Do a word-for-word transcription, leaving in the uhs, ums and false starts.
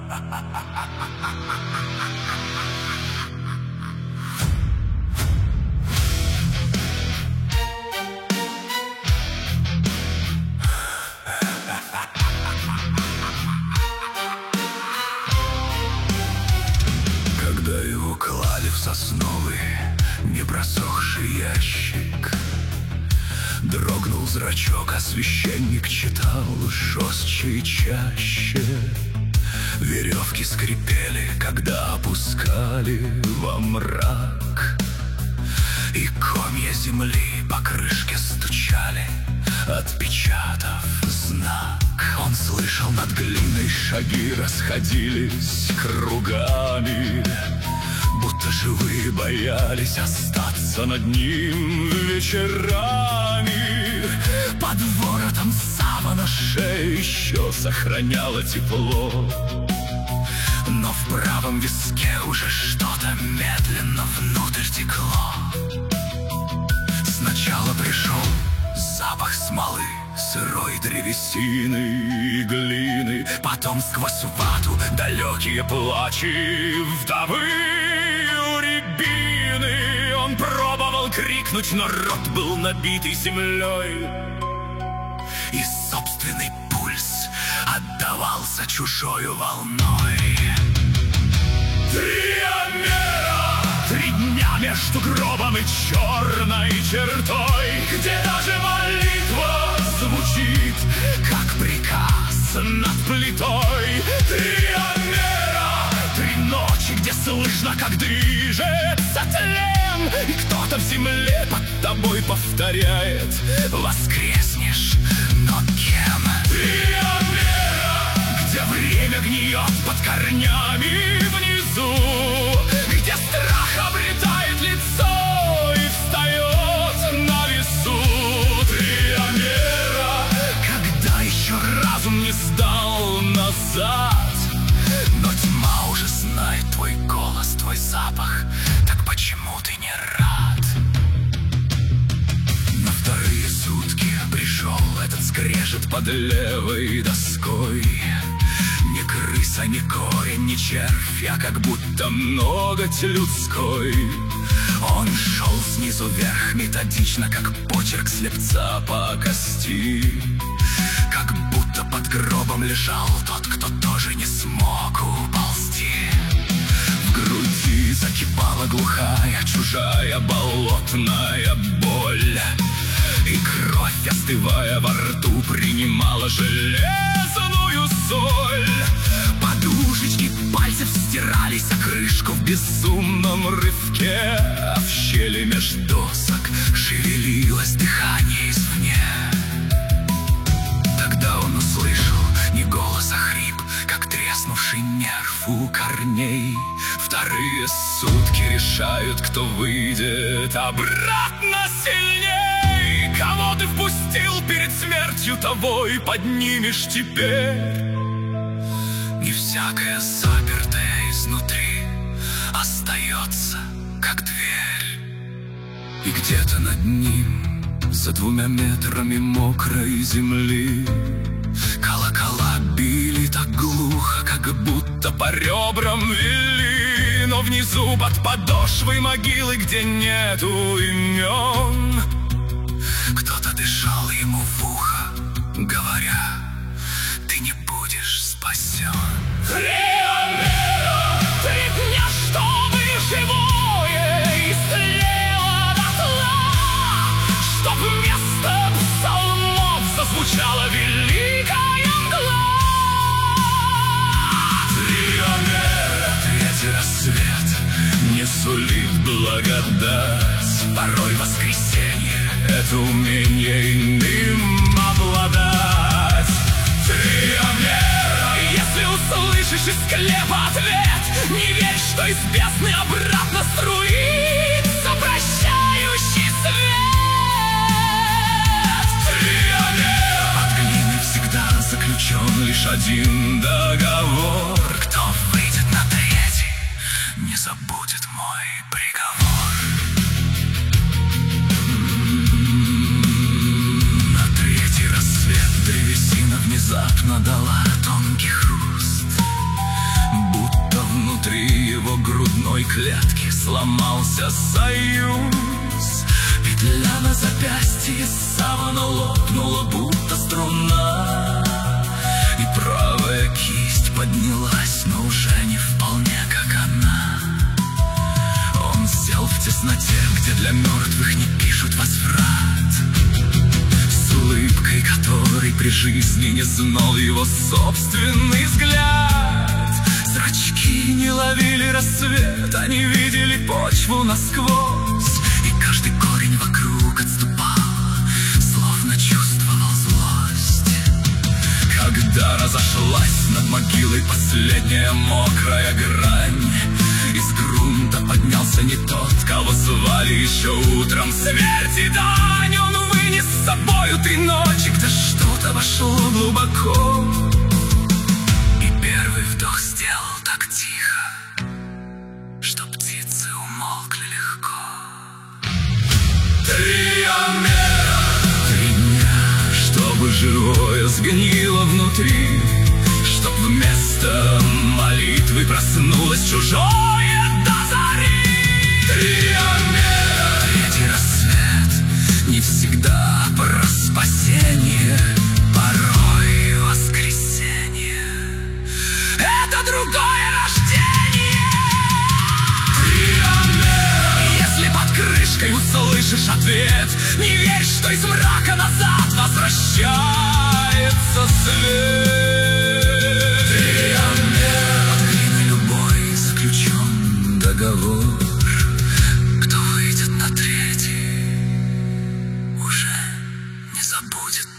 Когда его клали в сосновый непросохший ящик, дрогнул зрачок, а священник читал жестче и чаще. Веревки скрипели, когда опускали во мрак, и комья земли по крышке стучали, отпечатав знак. Он слышал, над глиной шаги расходились кругами, будто живые боялись остаться над ним вечерами. Под воротом савана шея еще сохраняла тепло, но в правом виске уже что-то медленно внутрь текло. Сначала пришел запах смолы, сырой древесины и глины, потом сквозь вату далекие плачи вдовы у рябины. Он пробовал крикнуть, но рот был набитый землей, и собственный пульс отдавался чужою волной. Три Амера, три дня между гробом и черной чертой, где даже молитва звучит, как приказ над плитой. Три Амера, три ночи, где слышно, как движется тлен, и кто-то в земле под тобой повторяет: воскреснешь, но кем? Три Амера, где время гниет под корнями внизу, где страх обретает лицо и встает на весу. Три Амера, когда еще разум не сдал назад, но тьма уже знает твой голос, твой запах, так почему ты не рад? На вторые сутки пришел этот скрежет под левой доской. Ни крыса, ни корень, ни червь, а как будто ноготь людской. Он шел снизу вверх методично, как почерк слепца по кости, как будто под гробом лежал тот, кто тоже не смог уползти. В груди закипала глухая, чужая, болотная боль, и кровь, остывая во рту, принимала железную соль. Подушечки пальцев стирались о крышку в безумном рывке, а в щели меж досок шевелилось дыхание извне. Тогда он услышал не голос, а хрип, как треснувший нерв у корней. Вторые сутки решают, кто выйдет обратно сильней. Кого ты впустил перед смертью, того и поднимешь теперь. Не всякое запертое изнутри остается, как дверь. И где-то над ним, за двумя метрами мокрой земли, колокола били так глухо, как будто по ребрам вели. Но внизу под подошвой могилы, где нету имен, кто-то дышал ему в ухо, говоря: ты не будешь спасен. Три Амера, три дня, чтобы живое истлело дотла, чтоб вместо псалмов зазвучала великая мгла. Три Амера, третий рассвет не сулит благодать. Порой воскресенье — это умение иным обладать. Три Амера, если услышишь из склепа ответ, не верь, что из бездны обратно струится прощающий свет. Три Амера, от глины всегда заключен лишь один договор. Кто выйдет на третий, не забудет мой приговор. внезапно дала тонкий хруст, клетки сломался союз. Петля на запястье савана лопнула, будто струна, и правая кисть поднялась, но уже не вполне как она. Он сел в тесноте, где для мертвых не пишут возврат, с улыбкой, которой при жизни не знал его собственный взгляд. Зрачки не ловили рассвет, они видели почву насквозь, и каждый корень вокруг отступал, словно чувствовал злость. Когда разошлась над могилой последняя мокрая грань, из грунта поднялся не тот, кого звали еще утром смерти дань. Он вынес с собою три ночи, где что-то вошло глубоко, и первый вдох сделал так тихо, что птицы умолкли легко. Три омера, три дня, чтобы живое сгнило внутри, чтоб вместо молитвы проснулось чужое до зари. Три омера, третий рассвет, не всегда про спасение, порой воскресенье — это другое рождение. Три омера, если под крышкой услышишь ответ, не верь, что из мрака назад возвращается свет. Договор, кто выйдет на третий, уже не забудет.